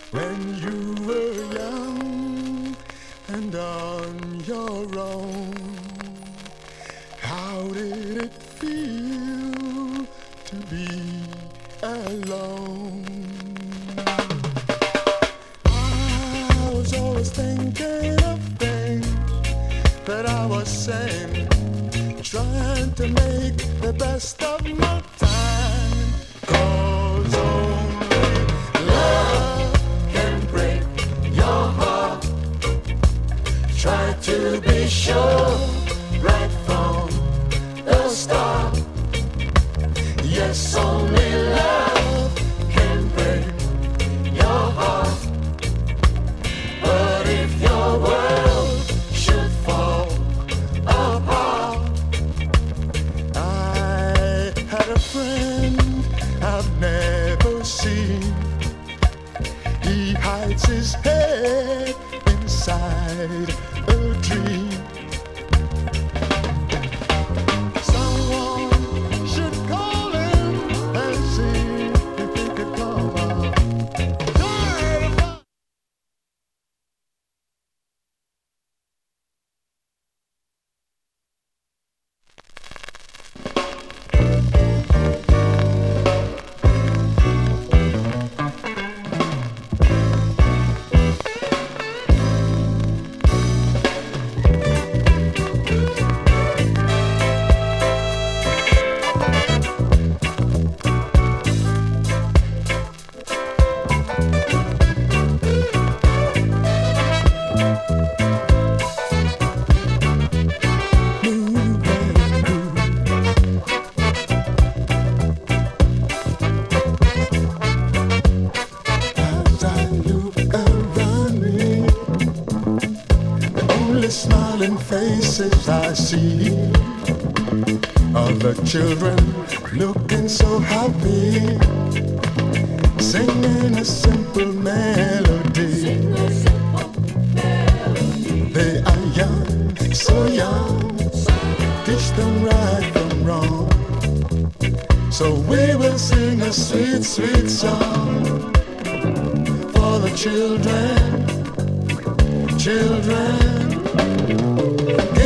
when you were young and on your own. How did it feel to be alone? I was always thinking of things that I was saying, trying to make the best of my time. 'Cause only love can break your heart. Try to be sure right from the start. Yes, only love can break your heart. But if your world should fall apart, I had a friend I've never seen. He hides his head inside a dream. Someone should call him and see if he could come out. As I look around me, the only smiling faces I see are the children looking so happy, singing a simple melody. They are young, so young, teach them right from wrong. So we will sing a sweet, sweet song for the children, children.